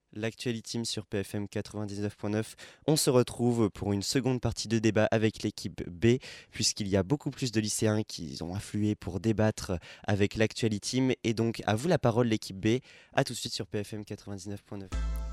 L'Actuality sur PFM 99.9. On se retrouve pour une seconde partie de débat avec l'équipe B, puisqu'il y a beaucoup plus de lycéens qui ont afflué pour débattre avec l'Actuality. Et donc, à vous la parole, l'équipe B. À tout de suite sur PFM 99.9.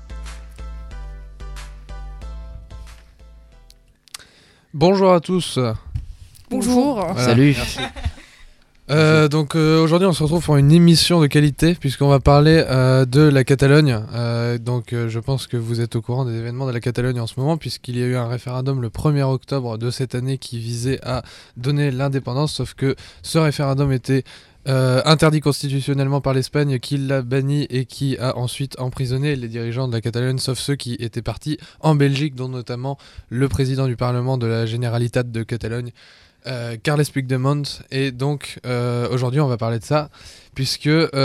Bonjour à tous. Bonjour. Voilà. Salut. Donc aujourd'hui on se retrouve pour une émission de qualité puisqu'on va parler de la Catalogne. Je pense que vous êtes au courant des événements de la Catalogne en ce moment puisqu'il y a eu un référendum le 1er octobre de cette année qui visait à donner l'indépendance, sauf que ce référendum était interdit constitutionnellement par l'Espagne, qui l'a banni et qui a ensuite emprisonné les dirigeants de la Catalogne, sauf ceux qui étaient partis en Belgique, dont notamment le président du Parlement de la Generalitat de Catalogne, Carles Puigdemont. Et donc aujourd'hui on va parler de ça puisque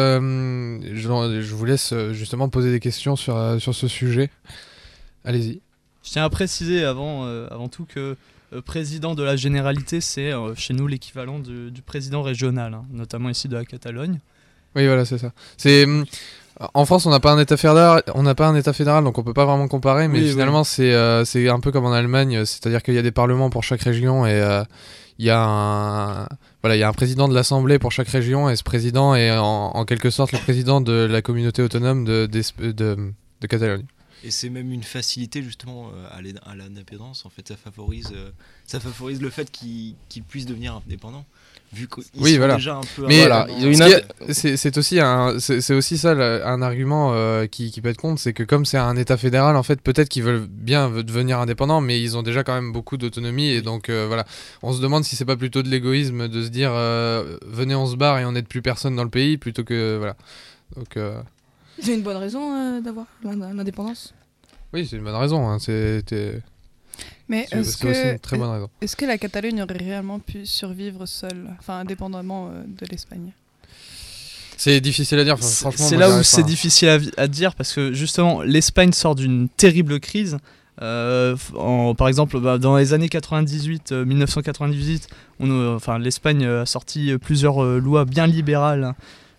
je vous laisse justement poser des questions sur ce sujet. Allez-y. Je tiens à préciser avant tout que président de la Généralité, c'est chez nous l'équivalent du président régional, hein, notamment ici de la Catalogne. Oui, voilà, c'est ça. En France, on n'a pas un État fédéral, donc on peut pas vraiment comparer, mais finalement, c'est un peu comme en Allemagne, c'est-à-dire qu'il y a des parlements pour chaque région et il y a un président de l'Assemblée pour chaque région, et ce président est en quelque sorte le président de la communauté autonome de Catalogne. Et c'est même une facilité justement à l'indépendance. En fait, ça favorise le fait qu'ils puissent devenir indépendants, vu qu'ils sont déjà un peu. Mais c'est aussi ça un argument qui peut être contre, c'est que comme c'est un État fédéral, en fait, peut-être qu'ils veulent bien devenir indépendants, mais ils ont déjà quand même beaucoup d'autonomie, et donc on se demande si c'est pas plutôt de l'égoïsme de se dire venez, on se barre et on n'aide plus personne dans le pays, plutôt que voilà. Donc c'est une bonne raison d'avoir l'indépendance. Oui, c'est une bonne raison. Hein. Mais c'est aussi une très bonne raison. Est-ce que la Catalogne aurait réellement pu survivre seule, indépendamment de l'Espagne ? C'est difficile à dire. Franchement, c'est là où c'est difficile à dire parce que justement, l'Espagne sort d'une terrible crise. Par exemple, dans les années 1998, l'Espagne a sorti plusieurs lois bien libéraux.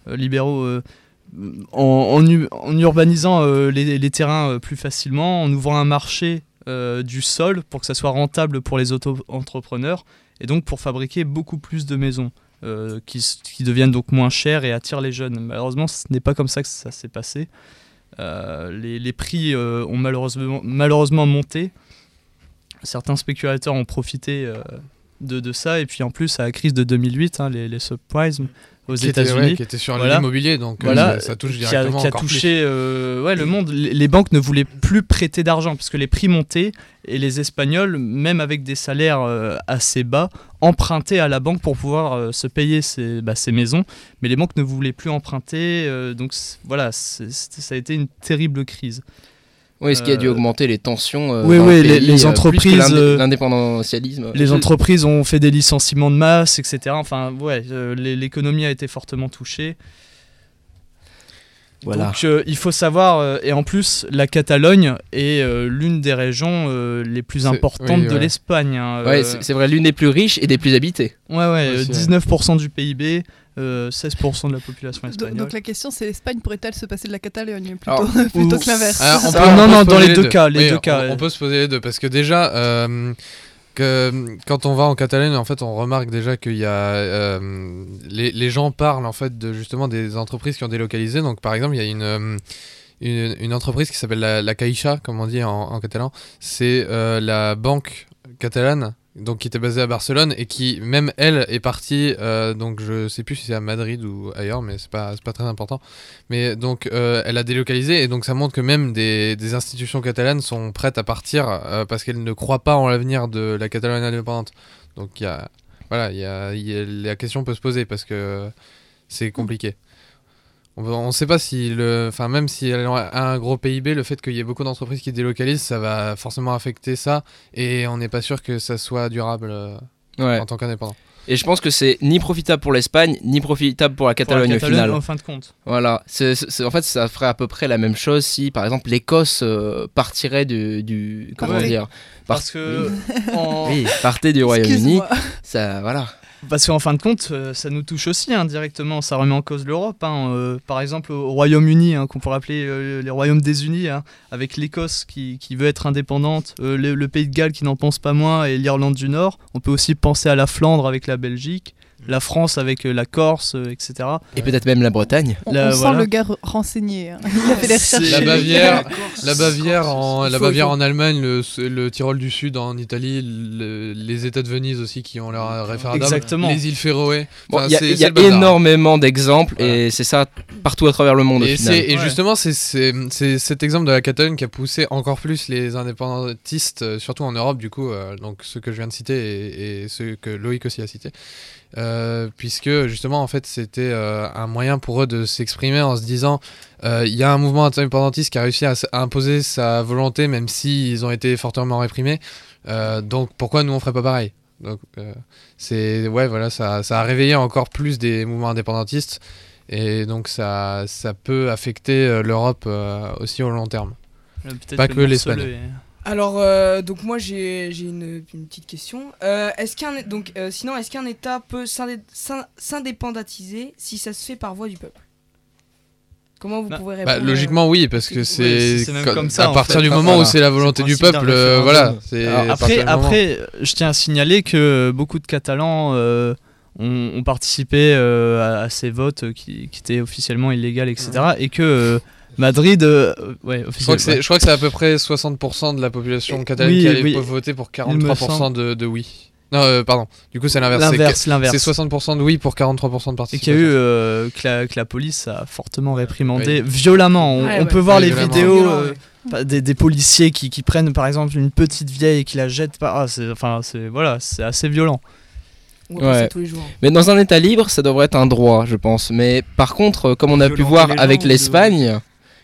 En urbanisant les terrains plus facilement, en ouvrant un marché du sol pour que ça soit rentable pour les auto-entrepreneurs et donc pour fabriquer beaucoup plus de maisons qui deviennent donc moins chères et attirent les jeunes. Malheureusement, ce n'est pas comme ça que ça s'est passé. Les prix ont malheureusement monté. Certains spéculateurs ont profité de ça, et puis en plus à la crise de 2008, les subprimes aux États-Unis, qui était sur l'immobilier, donc ça touche directement qui a touché le monde. Les banques ne voulaient plus prêter d'argent parce que les prix montaient, et les Espagnols, même avec des salaires assez bas, empruntaient à la banque pour pouvoir se payer ces maisons, mais les banques ne voulaient plus emprunter, donc ça a été une terrible crise. Oui, ce qui a dû augmenter les tensions. Les entreprises, l'indépendentialisme. Les entreprises ont fait des licenciements de masse, etc. L'économie a été fortement touchée. Voilà. Donc il faut savoir, et en plus la Catalogne est l'une des régions les plus importantes de l'Espagne. C'est vrai, l'une des plus riches et des plus habitées. 19% du PIB. 16% de la population espagnole. Donc la question, c'est l'Espagne pourrait-elle se passer de la Catalogne plutôt que l'inverse? Dans les deux cas. On peut se poser les deux parce que déjà, quand on va en Catalogne, en fait, on remarque déjà qu'il y a les gens parlent en fait justement des entreprises qui ont délocalisé. Donc par exemple, il y a une entreprise qui s'appelle la Caixa, comme on dit en catalan. C'est la banque catalane, donc qui était basée à Barcelone, et qui même elle est partie, donc je sais plus si c'est à Madrid ou ailleurs, mais c'est pas très important, mais donc elle a délocalisé, et donc ça montre que même des institutions catalanes sont prêtes à partir parce qu'elles ne croient pas en l'avenir de la Catalogne indépendante. Donc la question peut se poser parce que c'est compliqué. On ne sait pas si même si elle a un gros PIB, le fait qu'il y ait beaucoup d'entreprises qui délocalisent, ça va forcément affecter ça, et on n'est pas sûr que ça soit durable en tant qu'indépendant. Et je pense que c'est ni profitable pour l'Espagne, ni profitable pour la Catalogne au final. En fin de compte. Voilà, en fait, ça ferait à peu près la même chose si, par exemple, l'Écosse partirait Parce que partait du Royaume-Uni. Ça, voilà. Parce qu'en fin de compte, ça nous touche aussi directement, ça remet en cause l'Europe. Par exemple, au Royaume-Uni, qu'on pourrait appeler les Royaumes des Unis, avec l'Écosse qui veut être indépendante, le Pays de Galles qui n'en pense pas moins et l'Irlande du Nord. On peut aussi penser à la Flandre avec la Belgique. La France avec la Corse, etc. Et peut-être même la Bretagne. On sent le gars renseigné. Il a fait des recherches. La Bavière en Allemagne, le Tyrol du Sud en Italie, les États de Venise aussi qui ont leur référendum. Exactement. Les îles Féroé. Il y a énormément d'exemples et c'est ça partout à travers le monde. Et justement, c'est cet exemple de la Catalogne qui a poussé encore plus les indépendantistes, surtout en Europe, du coup, donc ceux que je viens de citer et ceux que Loïc aussi a cités. Puisque justement en fait c'était un moyen pour eux de s'exprimer en se disant il y a un mouvement indépendantiste qui a réussi à imposer sa volonté même s'ils ont été fortement réprimés, donc pourquoi nous on ferait pas pareil. Donc ça a réveillé encore plus des mouvements indépendantistes et donc ça peut affecter l'Europe aussi au long terme, pas que l'Espagne. Alors, donc moi j'ai une petite question. Sinon, est-ce qu'un État peut s'indépendatiser si ça se fait par voie du peuple ? Comment vous pouvez répondre logiquement oui, parce que c'est comme ça, à partir du moment où c'est la volonté du peuple, voilà. Après, je tiens à signaler que beaucoup de Catalans ont participé à ces votes qui étaient officiellement illégaux, etc. Et que Madrid, je crois que c'est à peu près 60% de la population catalane qui allait voter pour 43% de oui. Non, pardon. Du coup, c'est l'inverse. C'est 60% de oui pour 43% de participation. Et qu'il y a eu que la police a fortement réprimandé violemment. On peut voir les vidéos des policiers qui prennent par exemple une petite vieille et qui la jettent par. C'est assez violent. Ouais. Tous les jours. Mais dans un État libre, ça devrait être un droit, je pense. Mais par contre, comme on a pu voir avec l'Espagne.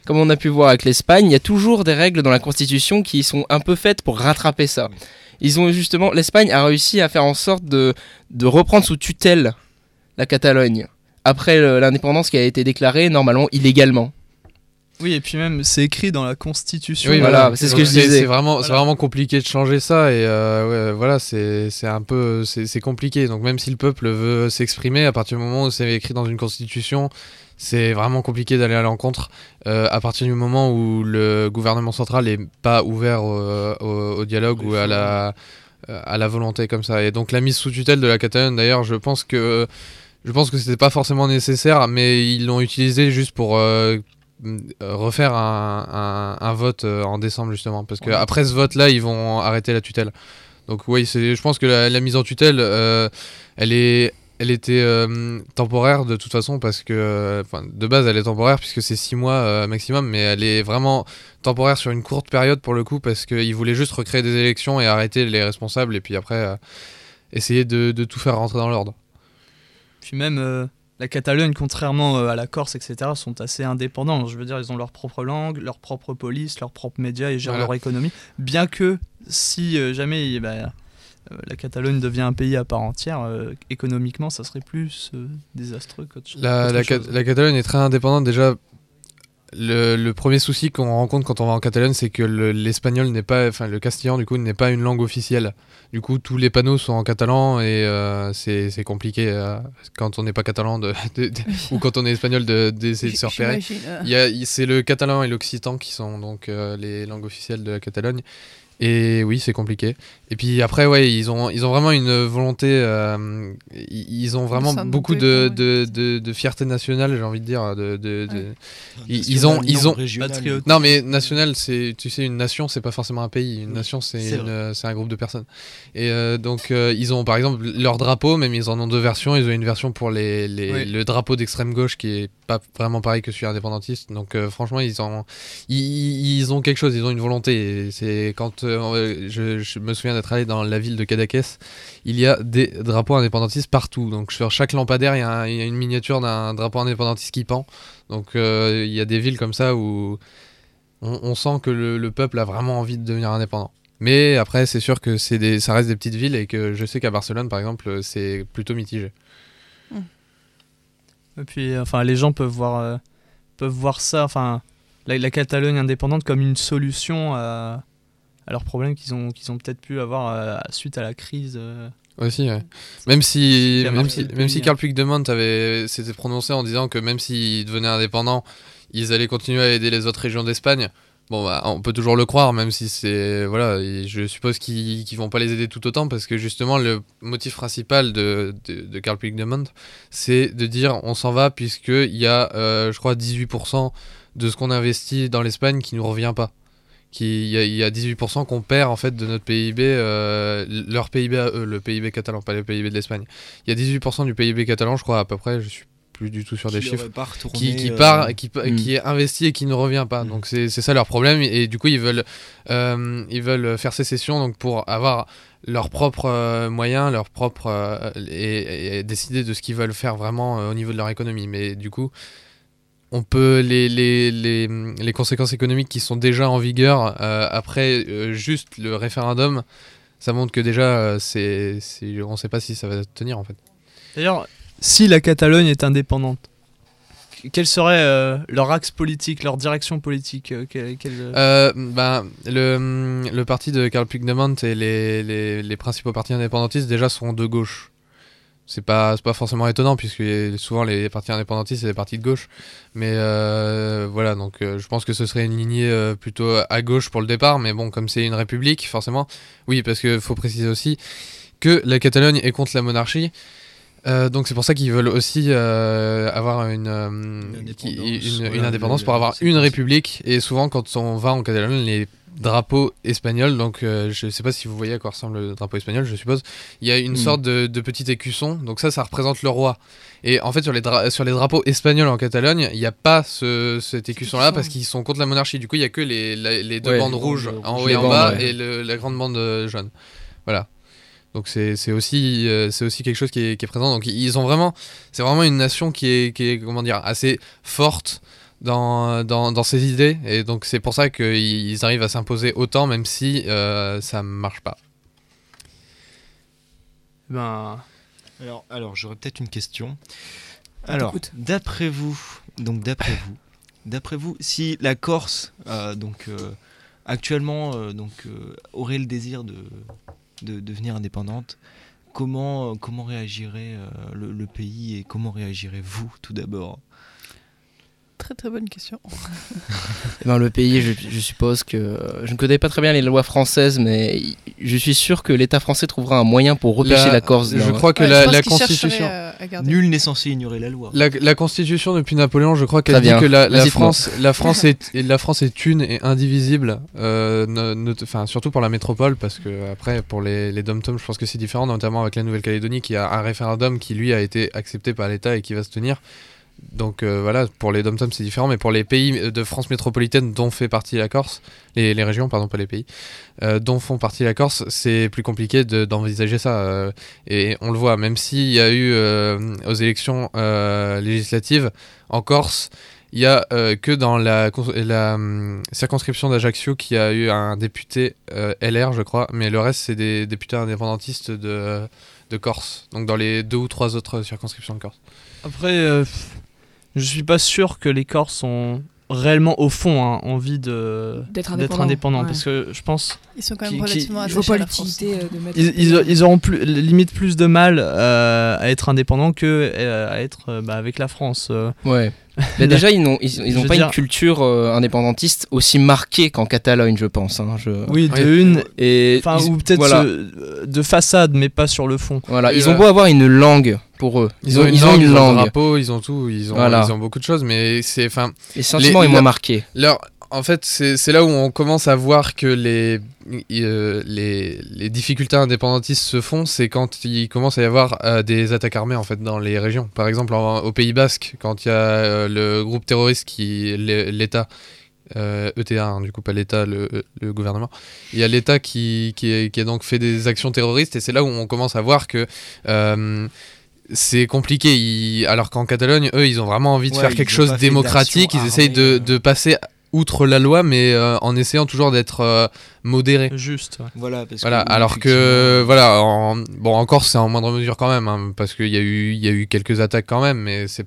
Il y a toujours des règles dans la Constitution qui sont un peu faites pour rattraper ça. L'Espagne a réussi à faire en sorte de reprendre sous tutelle la Catalogne après l'indépendance qui a été déclarée normalement illégalement. Oui, et puis même c'est écrit dans la Constitution. Oui, voilà, c'est ce que je disais. C'est vraiment compliqué de changer ça et c'est un peu c'est compliqué. Donc même si le peuple veut s'exprimer, à partir du moment où c'est écrit dans une Constitution, c'est vraiment compliqué d'aller à l'encontre. À partir du moment où le gouvernement central n'est pas ouvert au dialogue ou à la volonté comme ça. Et donc la mise sous tutelle de la Catalogne, d'ailleurs, je pense que c'était pas forcément nécessaire, mais ils l'ont utilisé juste pour refaire un vote en décembre justement, parce que après ce vote là ils vont arrêter la tutelle. Donc oui, je pense que la mise en tutelle elle était temporaire de toute façon, parce que de base elle est temporaire puisque c'est 6 mois maximum, mais elle est vraiment temporaire sur une courte période pour le coup, parce qu'ils voulaient juste recréer des élections et arrêter les responsables et puis après essayer de tout faire rentrer dans l'ordre. Puis même la Catalogne, contrairement à la Corse, etc., sont assez indépendants. Je veux dire, ils ont leur propre langue, leur propre police, leurs propres médias et gèrent leur économie. Bien que, si jamais la Catalogne devient un pays à part entière, économiquement, ça serait plus désastreux qu'autre chose. La Catalogne est très indépendante. Déjà, le premier souci qu'on rencontre quand on va en Catalogne, c'est que l'espagnol n'est pas, le castillan du coup n'est pas une langue officielle. Du coup, tous les panneaux sont en catalan et c'est compliqué quand on n'est pas catalan ou quand on est espagnol d'essayer de se repérer. C'est le catalan et l'occitan qui sont donc les langues officielles de la Catalogne. Et oui, c'est compliqué. Et puis après, ils ont vraiment une volonté. Ils ont vraiment beaucoup de fierté nationale, j'ai envie de dire. Ils ont. Non, mais national, tu sais, une nation, c'est pas forcément un pays. Une nation, c'est un groupe de personnes. Et donc, ils ont par exemple leur drapeau, même ils en ont 2 versions. Ils ont une version pour le drapeau d'extrême gauche qui est pas vraiment pareil que celui indépendantiste. Donc, franchement, ils ont quelque chose. Ils ont une volonté. Et c'est quand je me souviens d'être allé dans la ville de Cadaqués, il y a des drapeaux indépendantistes partout. Donc sur chaque lampadaire, il y a une miniature d'un drapeau indépendantiste qui pend. Donc il y a des villes comme ça où on sent que le peuple a vraiment envie de devenir indépendant. Mais après, c'est sûr que ça reste des petites villes et que je sais qu'à Barcelone, par exemple, c'est plutôt mitigé. Et puis, les gens peuvent voir ça, la Catalogne indépendante comme une solution à leurs problèmes qu'ils ont peut-être pu avoir suite à la crise Aussi, ouais. Même si Carl Puigdemont s'était prononcé en disant que même s'ils devenaient indépendants, ils allaient continuer à aider les autres régions d'Espagne. Bon, bah, on peut toujours le croire, même si c'est... Voilà, je suppose qu'ils vont pas les aider tout autant, parce que justement, le motif principal de Carl Puigdemont, c'est de dire on s'en va, puisqu'il y a, je crois, 18% de ce qu'on investit dans l'Espagne qui nous revient pas. Il y a 18% qu'on perd, en fait, de notre PIB, leur PIB à eux, le PIB catalan, pas le PIB de l'Espagne. Il y a 18% du PIB catalan, je crois, à peu près, je suis plus du tout sur des chiffres, qui est investi et qui ne revient pas. Donc c'est ça leur problème, et du coup ils veulent faire sécession, donc pour avoir leurs propres moyens, leurs propres et décider de ce qu'ils veulent faire vraiment au niveau de leur économie. Mais du coup on peut les conséquences économiques qui sont déjà en vigueur après juste le référendum, ça montre que déjà on ne sait pas si ça va tenir en fait. D'ailleurs, si la Catalogne est indépendante, quel serait leur axe politique, leur direction politique Le parti de Carl Puigdemont et les principaux partis indépendantistes déjà sont de gauche. C'est pas forcément étonnant, puisque souvent les partis indépendantistes c'est des partis de gauche. Mais voilà, donc je pense que ce serait une lignée plutôt à gauche pour le départ. Mais bon, comme c'est une république, forcément, oui, parce qu'il faut préciser aussi que la Catalogne est contre la monarchie. Donc c'est pour ça qu'ils veulent aussi avoir une indépendance pour avoir une république. Et souvent quand on va en Catalogne, les drapeaux espagnols, donc je sais pas si vous voyez à quoi ressemble le drapeau espagnol, je suppose, il y a une sorte de petit écusson, donc ça représente le roi. Et en fait sur les drapeaux espagnols en Catalogne, il n'y a pas cet écusson là, parce qu'ils sont contre la monarchie. Du coup il y a que les deux bandes rouges en haut et en bas, et la grande bande jaune. Voilà. Donc c'est aussi quelque chose qui est présent. Donc c'est vraiment une nation qui est comment dire, assez forte dans ses idées, et donc c'est pour ça qu'ils arrivent à s'imposer autant, même si ça marche pas. Alors j'aurais peut-être une question. Alors d'après vous, si la Corse actuellement aurait le désir de devenir indépendante, comment réagirait le pays, et comment réagirez-vous tout d'abord ? Très très bonne question. Le pays, je suppose que... Je ne connais pas très bien les lois françaises, mais je suis sûr que l'État français trouvera un moyen pour repêcher la Corse. Je crois que la Constitution... Nul n'est censé ignorer la loi. La Constitution depuis Napoléon, je crois qu'elle dit que la France est une et indivisible, surtout pour la métropole, parce que après pour les dom-toms, je pense que c'est différent, notamment avec la Nouvelle-Calédonie, qui a un référendum qui lui a été accepté par l'État et qui va se tenir. Donc voilà, pour les dom-toms c'est différent, mais pour les pays de France métropolitaine dont fait partie la Corse, les régions, pardon, pas les pays, dont font partie la Corse, c'est plus compliqué d'envisager ça. Et on le voit, même s'il y a eu aux élections législatives en Corse, il y a que dans la circonscription d'Ajaccio qui a eu un député LR, je crois, mais le reste c'est des députés indépendantistes de Corse, donc dans les 2 ou 3 autres circonscriptions de Corse. Après, je suis pas sûr que les Corses ont réellement au fond envie d'être indépendants, parce que je pense ils sont quand même relativement attachés à la France. Ils auront limite plus de mal à être indépendants que à être avec la France. Ouais. Mais déjà ils n'ont pas une culture indépendantiste aussi marquée qu'en Catalogne, je pense. Oui, ou peut-être de façade, mais pas sur le fond. Voilà, ils ont beau avoir une langue. Pour eux, ils ont une langue, ils ont un drapeau, ils ont tout, ils ont beaucoup de choses, mais c'est les sentiments est moins marqué. En fait, c'est là où on commence à voir que les difficultés indépendantistes se font, c'est quand il commence à y avoir des attaques armées en fait dans les régions. Par exemple, au Pays Basque, quand il y a le groupe terroriste l'État. ETA, du coup pas l'État, le gouvernement. Il y a l'État qui a donc fait des actions terroristes, et c'est là où on commence à voir que c'est compliqué, alors qu'en Catalogne, eux, ils ont vraiment envie de faire quelque chose de démocratique. Ils essayent de passer outre la loi, mais en essayant toujours d'être modérés. Juste. Voilà, alors que en Corse, c'est en moindre mesure quand même, parce qu'il y a eu quelques attaques quand même, mais ça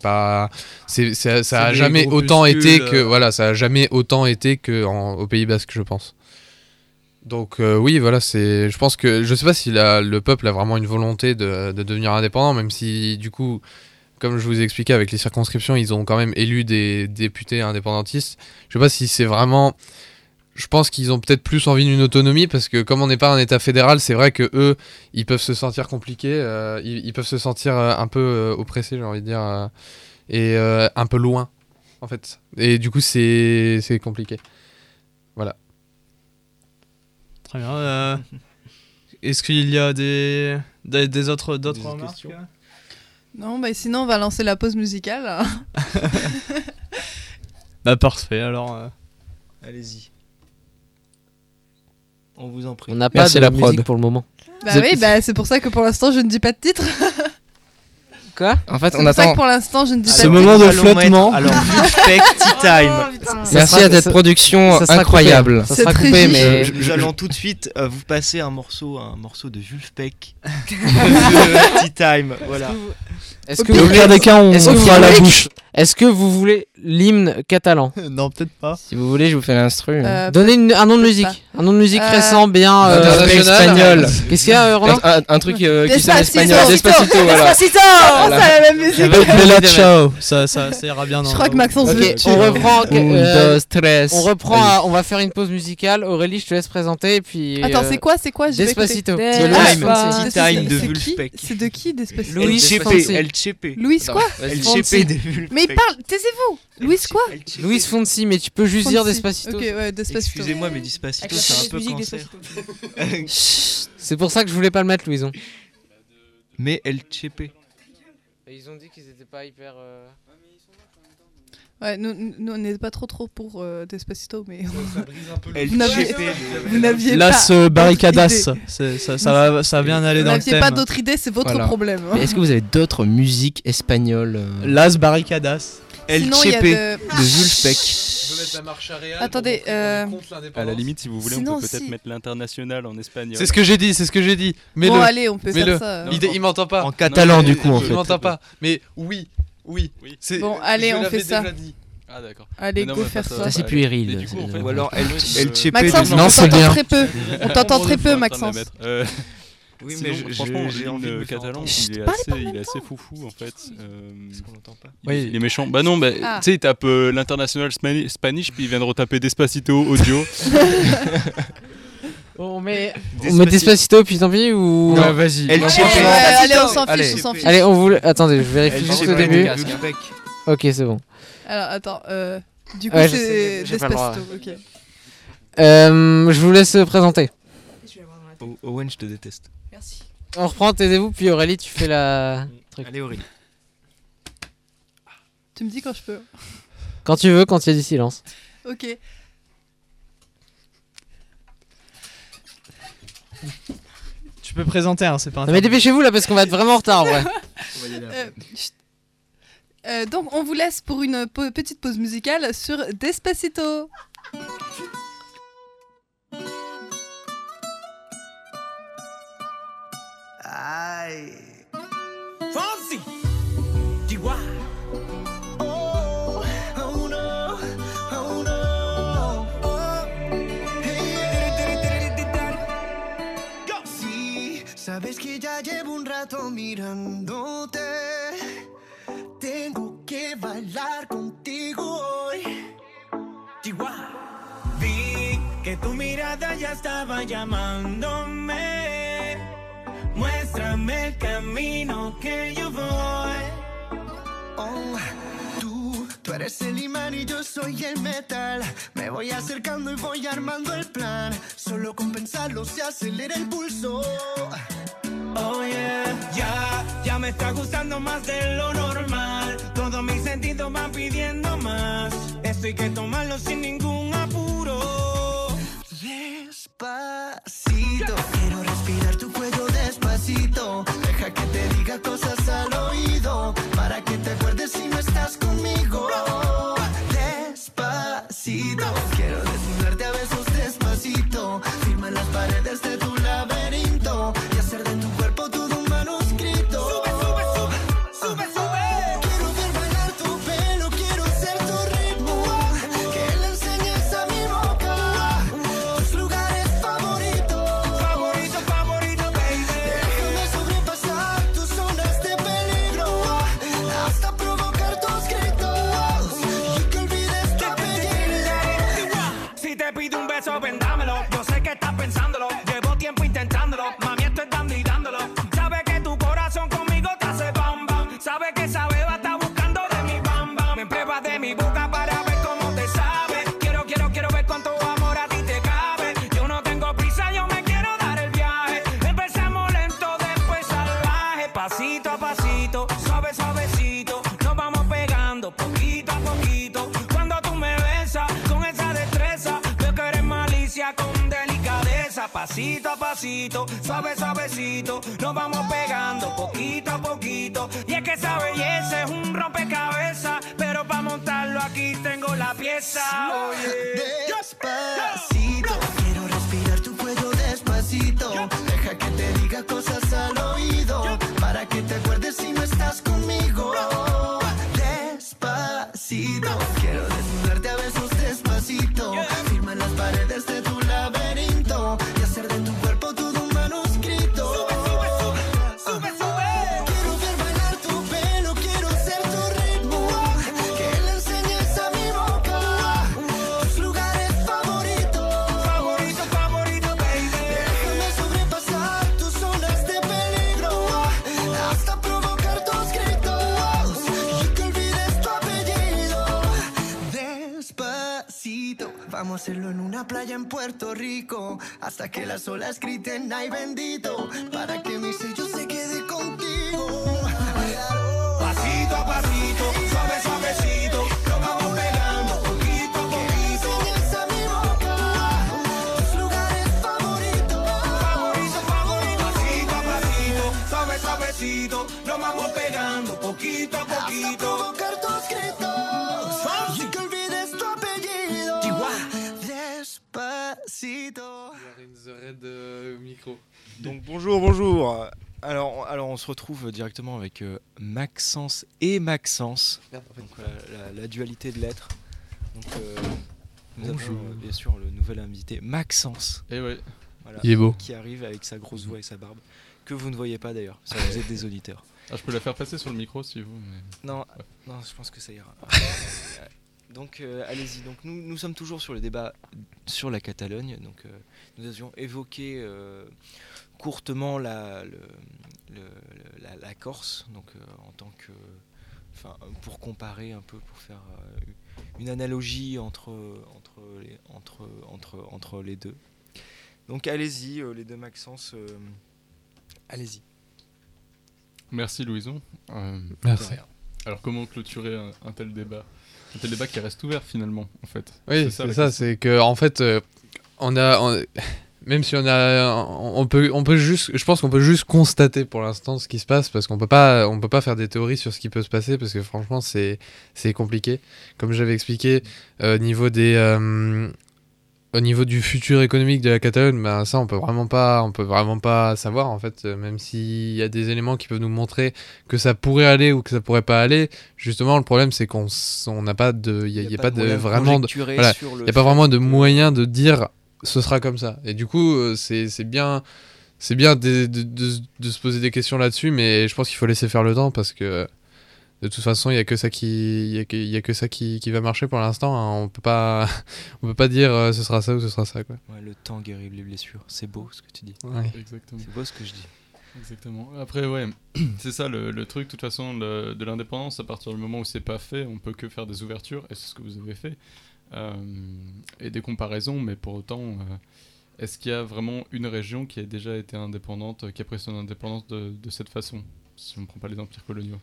a jamais autant été que au Pays Basque, je pense. Donc oui, voilà, je pense que je sais pas si le peuple a vraiment une volonté de devenir indépendant, même si du coup, comme je vous ai expliqué avec les circonscriptions, ils ont quand même élu des députés indépendantistes. Je sais pas si c'est vraiment. Je pense qu'ils ont peut-être plus envie d'une autonomie parce que comme on n'est pas un État fédéral, c'est vrai que eux, ils peuvent se sentir compliqués, ils peuvent se sentir un peu oppressés, j'ai envie de dire, et un peu loin, en fait. Et du coup, c'est compliqué. Voilà. Très bien. Est-ce qu'il y a d'autres remarques? Non, bah sinon on va lancer la pause musicale. Bah parfait, alors... Allez-y. On vous en prie. On n'a pas de musique pour le moment. Bah oui, c'est pour ça que pour l'instant je ne dis pas de titre. Quoi ? En fait, C'est pour ça que pour l'instant je ne dis pas de titre. Ce moment de flottement. Alors, Vulfpeck, Tea Time. Merci à cette production incroyable. Ça sera coupé, mais Nous allons tout de suite vous passer un morceau de Vulfpeck. Tea Time, voilà. Est-ce que Au pire des cas, on fera la bouche. Est-ce que vous voulez l'hymne catalan ? Non, peut-être pas. Si vous voulez, je vous fais l'instru. Donnez un nom de musique. Un nom de musique récent, bien espagnol. Qu'est-ce qu'il y a, Roland ? Un truc qui sonne espagnol. Despacito, voilà. c'est la même musique. Bella Ciao. Ça ira bien. Je crois que Maxence veut Ok, on reprend. On reprend. On va faire une pause musicale. Aurélie, je te laisse présenter. Et puis. Attends, c'est quoi Despacito. Tea Time de Vulfpeck. C'est de qui Despacito? El Chepe. Louis quoi? El Chepe de Vulfpeck. Mais il parle, taisez-vous. Louis quoi? Luis Fonsi, mais tu peux juste dire Despacito. Ok, ouais, Despacito. Excusez-moi, mais Despacito, c'est un peu cancer. C'est pour ça que je voulais pas le mettre, Louison. Mais El Chepe. Ils ont dit qu'ils étaient pas hyper. Ouais, nous on n'est pas trop pour Despacito, mais El Chepe. Vous de... n'aviez Las pas Barricadas. Ça va bien aller Vous dans le n'aviez thème. pas d'autres idées, c'est votre Voilà. problème. Mais est-ce que vous avez d'autres musiques espagnoles Las Barricadas. El Sinon, il y a Chepe de- de Vulfpeck. Je peux mettre la marche arrière. Attendez, À la limite, si vous voulez, Sinon, on peut peut-être si. mettre l'international en espagnol. C'est ce que j'ai dit. Mais Bon, allez, on peut mets-le. faire ça. Il m'entend pas. En catalan, Non, du coup, en Il fait. m'entend pas. Mais oui. C'est- Bon, allez, je on l'avais fait ça. déjà dit. Ah, d'accord. Allez, Non, go mais faire ça ça. Ça, c'est va. puéril. Mais du coup, en fait, Ou alors El Chepe Maxence, de... Non, on c'est t'entend bien. très peu. On t'entend très peu, Je suis en train de la Maxence. mettre. Oui, Sinon, mais franchement, j'ai envie de l'hymne le faire catalan, entendre. il est assez foufou en fait. On l'entend pas. Oui, il est méchant. Bah non, Ah. tu sais, il tape l'international Spanish, puis il vient de retaper Despacito audio. On met Despacito, puis tant pis ou. Ouais, vas-y. El Ouais, Chepe. allez, on s'en Allez. fiche, on s'en fiche. Allez, on voulait. Attendez, je vérifie El juste Chepe au début. de Vulfpeck. Ok, c'est bon. Alors, attends, du coup, Ouais, je c'est sais, j'ai pas le droit. Despacito, ok. Je vous laisse présenter. Owen, je te déteste. Merci. On reprend, taisez-vous, puis Aurélie, tu fais la. Truc. Allez, Aurélie. Tu me dis quand je peux. Quand tu veux, quand il y a du silence. Ok. Tu peux présenter, hein, c'est pas Non, mais dépêchez-vous là, parce qu'on va être vraiment en retard, ouais. Chut. Donc, on vous laisse pour une petite pause musicale sur Despacito. Ay. Fonsi. Chihuahua. Oh, oh no, oh no. Oh. Hey. Go. Sí, sabes que ya llevo un rato mirándote. Tengo que bailar contigo hoy. Chihuahua. Vi que tu mirada ya estaba llamándome. Muéstrame el camino que yo voy. Oh, tú eres el imán y yo soy el metal. Me voy acercando y voy armando el plan. Solo con pensarlo se acelera el pulso. Oh yeah, ya me está gustando más de lo normal. Todos mis sentidos van pidiendo más. Esto hay que tomarlo sin ningún apuro. Despacito, quiero respirar tu cuello despacito. Deja que te diga cosas al oído, para que te acuerdes si no estás conmigo. Despacito, quiero desnudarte a besos despacito. Firma en las paredes de tu laberinto y hacer de tu cuerpo todo un manuscrito. Sube, sube, sube, sube, sube. Quiero ver bailar tu pelo, quiero ser tu ritmo. Que le enseñes a mi boca tus lugares favoritos. Pasito a pasito, suave suavecito, nos vamos pegando poquito a poquito. Y es que esa belleza es un rompecabezas, pero para montarlo aquí tengo la pieza. Oye, despacito, quiero respirar tu cuello despacito. Deja que te diga cosas al oído, para que te acuerdes si no estás conmigo. Despacito, quiero desnudarte a besos despacito. Firma en las paredes de tu laberinto y hacer de tu cuerpo todo un manuscrito. Sube, sube. Quiero ver bailar tu pelo, quiero ser tu ritmo. Que le enseñes a mi boca tus lugares favoritos. Favorito, favorito, baby. Déjame sobrepasar tus zonas de peligro hasta provocar tus gritos y que olvides tu apellido. Despacito, vamos a hacerlo en una playa en Puerto Rico hasta que las olas griten ay bendito, para que mi sello se quede contigo. Pasito a pasito, suave suavecito, nos vamos pegando poquito a poquito. Enseñas a mi boca tus lugares favoritos. Favorito, favorito, pasito a pasito, suave suavecito, nos vamos pegando poquito a Hasta poquito. provocar tus gritos y que olvides tu apellido. Despacito. Donc bonjour. Alors on se retrouve directement avec Maxence et Maxence. Donc la dualité de l'être. Donc nous avons bien sûr le nouvel invité Maxence. Et ouais. Voilà, Il est beau. qui arrive avec sa grosse voix et sa barbe que vous ne voyez pas d'ailleurs. Ça vous êtes des auditeurs. Ah, je peux la faire passer sur le micro si vous. Mais... Non, non, je pense que ça ira. Donc allez-y. Donc nous sommes toujours sur le débat sur la Catalogne. Donc nous avions évoqué courtement la Corse. Donc en tant que, enfin pour comparer un peu, pour faire une analogie entre les deux. Donc allez-y, les deux Maxence. Allez-y. Merci Louison. Merci. Alors comment clôturer un tel débat? Un tel débat qui reste ouvert finalement en fait. Oui, c'est ça, c'est que en fait même si on peut juste, je pense qu'on peut juste constater pour l'instant ce qui se passe, parce qu'on peut pas faire des théories sur ce qui peut se passer, parce que franchement c'est compliqué. Comme j'avais expliqué, au niveau du futur économique de la Catalogne, ben ça on peut vraiment pas savoir en fait, même s'il y a des éléments qui peuvent nous montrer que ça pourrait aller ou que ça pourrait pas aller. Justement, le problème c'est qu'on n'a pas de, il y a pas de vraiment de, voilà, il y a pas vraiment de moyen de dire ce sera comme ça. Et du coup, c'est bien de se poser des questions là-dessus, mais je pense qu'il faut laisser faire le temps, parce que de toute façon, il y a que ça qui va marcher pour l'instant, hein. On peut pas dire ce sera ça ou ce sera ça, quoi. Ouais, le temps guérit les blessures. C'est beau ce que tu dis. Ouais. Exactement. C'est beau ce que je dis. Exactement. Après, ouais, c'est ça le truc. De toute façon, de l'indépendance, à partir du moment où c'est pas fait, on peut que faire des ouvertures, et c'est ce que vous avez fait, et des comparaisons. Mais pour autant, est-ce qu'il y a vraiment une région qui a déjà été indépendante, qui a pris son indépendance de cette façon, si on ne prend pas les empires coloniaux?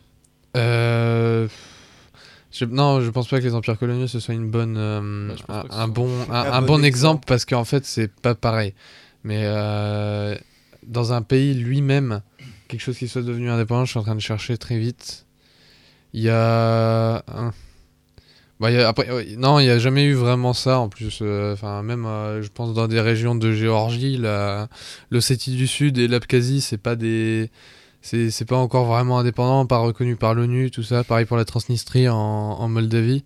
Non, je pense pas que les empires coloniaux ce soit une bonne, un bon exemple, parce qu'en fait c'est pas pareil. Mais dans un pays lui-même, quelque chose qui soit devenu indépendant, je suis en train de chercher très vite. Il y a non, il y a jamais eu vraiment ça en plus. Enfin, même je pense dans des régions de Géorgie, l'Ossétie du Sud et l'Abkhazie, c'est pas encore vraiment indépendant, pas reconnu par l'ONU, tout ça. Pareil pour la Transnistrie en Moldavie.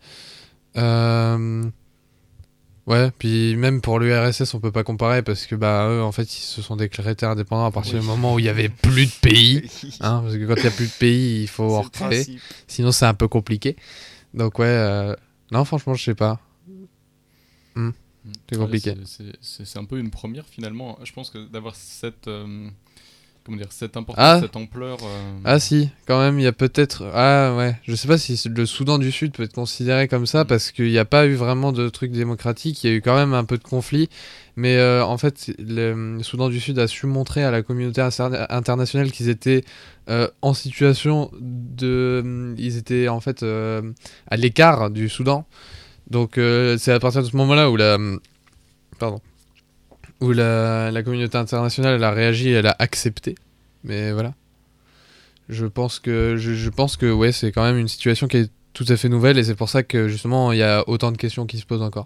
Ouais, puis même pour l'URSS, on peut pas comparer, parce que eux, en fait, ils se sont déclarés indépendants à partir du moment où il y avait plus de pays. Hein, parce que quand il y a plus de pays, il faut en recréer. Sinon, c'est un peu compliqué. Donc ouais, non, franchement, je sais pas. C'est compliqué. C'est un peu une première finalement. Je pense que d'avoir cette importance, cette ampleur. Ah si, quand même, il y a peut-être. Ah ouais, je sais pas si le Soudan du Sud peut être considéré comme ça, parce qu'il n'y a pas eu vraiment de truc démocratique. Il y a eu quand même un peu de conflit, mais en fait, le Soudan du Sud a su montrer à la communauté internationale qu'ils étaient en situation de. Ils étaient en fait à l'écart du Soudan. Donc c'est à partir de ce moment-là où où la communauté internationale elle a réagi, elle a accepté. Mais voilà. Je pense que ouais, c'est quand même une situation qui est tout à fait nouvelle et c'est pour ça que justement il y a autant de questions qui se posent encore.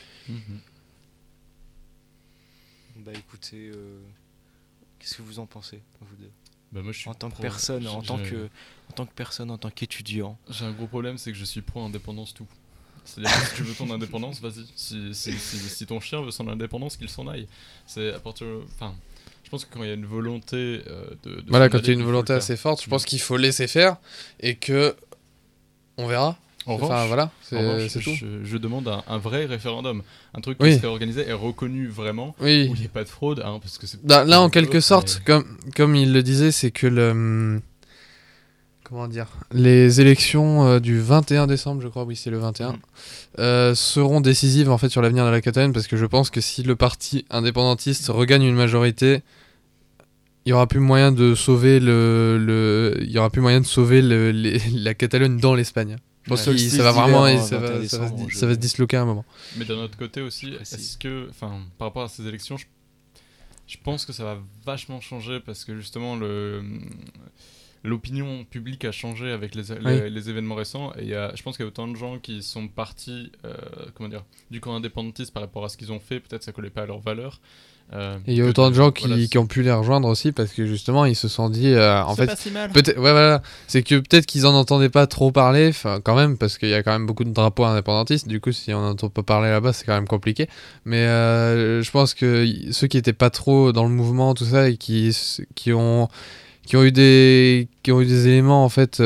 Bah écoutez, qu'est-ce que vous en pensez, vous deux? Bah moi, je suis en tant que personne, en tant que personne, en tant qu'étudiant. J'ai un gros problème, c'est que je suis pro-indépendance tout. C'est-à-dire que si tu veux ton indépendance, vas-y. Si ton chien veut son indépendance, qu'il s'en aille. C'est à partir... Enfin, je pense que quand il y a une volonté de voilà, quand il y a une volonté assez forte, je pense qu'il faut laisser faire et que on verra. En revanche, voilà, c'est tout. Je demande un vrai référendum, un truc qui serait organisé et reconnu vraiment, où il n'y ait pas de fraude, hein, parce que c'est. Là, en quelque sorte, comme il le disait, c'est que comment dire, les élections du 21 décembre, je crois, oui, c'est le 21, seront décisives en fait sur l'avenir de la Catalogne, parce que je pense que si le parti indépendantiste regagne une majorité, il y aura plus moyen de sauver il y aura plus moyen de sauver la Catalogne dans l'Espagne. Je pense que ça va vraiment, ça va se disloquer à un moment. Mais d'un autre côté aussi, est-ce que, enfin, par rapport à ces élections, je pense que ça va vachement changer parce que justement l'opinion publique a changé avec les événements récents et je pense qu'il y a autant de gens qui sont partis du camp indépendantiste par rapport à ce qu'ils ont fait, peut-être ça collait pas à leurs valeurs. Et il y a autant de gens qui ont pu les rejoindre aussi parce que justement ils se sont dit en fait pas si mal. Peut-être voilà, c'est que peut-être qu'ils en entendaient pas trop parler quand même parce qu'il y a quand même beaucoup de drapeaux indépendantistes, du coup si on n'entend pas parler là-bas c'est quand même compliqué, mais je pense que ceux qui étaient pas trop dans le mouvement tout ça et qui ont eu des éléments en fait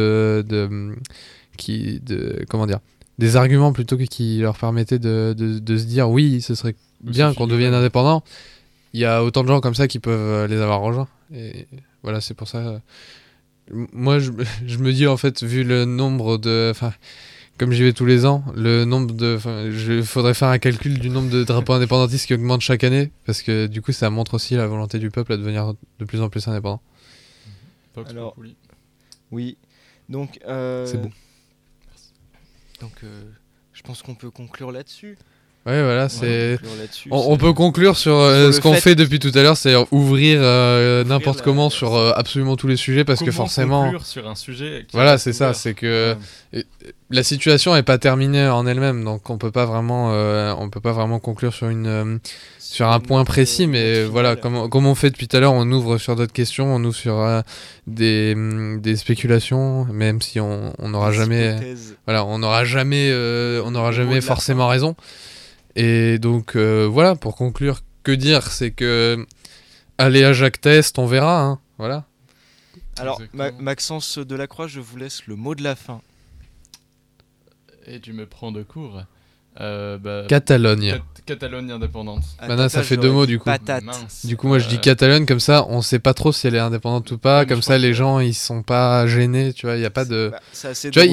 comment dire, des arguments plutôt qui leur permettaient de se dire oui ce serait bien qu'on devienne indépendant. Il y a autant de gens comme ça qui peuvent les avoir rejoints et voilà, c'est pour ça moi je me dis en fait, vu le nombre comme j'y vais tous les ans, faudrait faire un calcul du nombre de drapeaux indépendantistes qui augmente chaque année parce que du coup ça montre aussi la volonté du peuple à devenir de plus en plus indépendant. Alors, oui, donc c'est bon. Donc je pense qu'on peut conclure là-dessus. Ouais, voilà, on peut conclure sur ce qu'on fait depuis tout à l'heure, c'est ouvrir n'importe comment sur absolument tous les sujets parce que forcément. Conclure sur un sujet. Voilà, c'est ça, c'est que la situation n'est pas terminée en elle-même, donc on peut pas vraiment conclure sur un point précis, mais voilà, comme on fait depuis tout à l'heure, on ouvre sur d'autres questions, on ouvre sur des spéculations, même si on n'aura jamais, voilà, on n'aura jamais forcément raison. Et donc voilà, pour conclure, que dire, c'est que allez à Jacques Test, on verra, hein, voilà. Alors Maxence Delacroix, je vous laisse le mot de la fin. Et tu me prends de court. Catalogne. Catalogne indépendante. Maintenant ça fait deux mots du coup. Du coup moi je dis Catalogne, comme ça on sait pas trop si elle est indépendante ou pas, comme ça les gens ils sont pas gênés, tu vois, il y a pas de. Tu vois,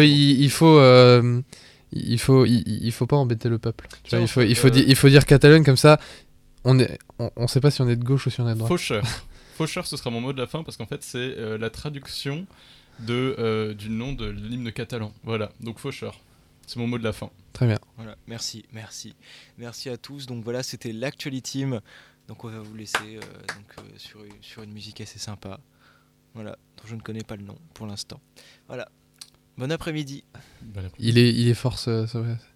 il faut pas embêter le peuple. Tu vois, il faut dire Catalogne, comme ça on sait pas si on est de gauche ou si on est de droite. Faucheur, ce sera mon mot de la fin parce qu'en fait c'est la traduction du nom de l'hymne catalan. Voilà, donc Faucheur. C'est mon mot de la fin. Très bien. Voilà, merci à tous. Donc voilà, c'était l'Actualiteam. Donc on va vous laisser sur une musique assez sympa. Voilà, dont je ne connais pas le nom pour l'instant. Voilà. Bon après-midi. Il est fort ce